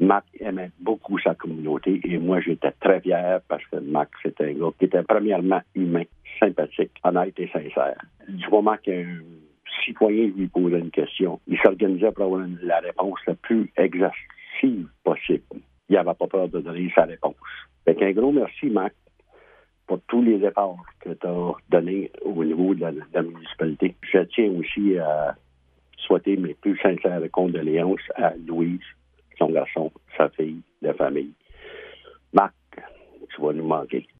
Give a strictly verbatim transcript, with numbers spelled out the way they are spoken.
Marc aimait beaucoup sa communauté et moi, j'étais très fier parce que Marc, c'était un gars qui était premièrement humain, sympathique, honnête et sincère. Du moment qu'un citoyen lui posait une question, il s'organisait pour avoir une, la réponse la plus exhaustive possible. Il n'avait pas peur de donner sa réponse. Fait qu'un gros merci, Marc, pour tous les efforts que tu as donnés au niveau de la, de la municipalité. Je tiens aussi à souhaiter mes plus sincères condoléances à Louise, son garçon, sa fille, la famille. Marc, tu vas nous manquer.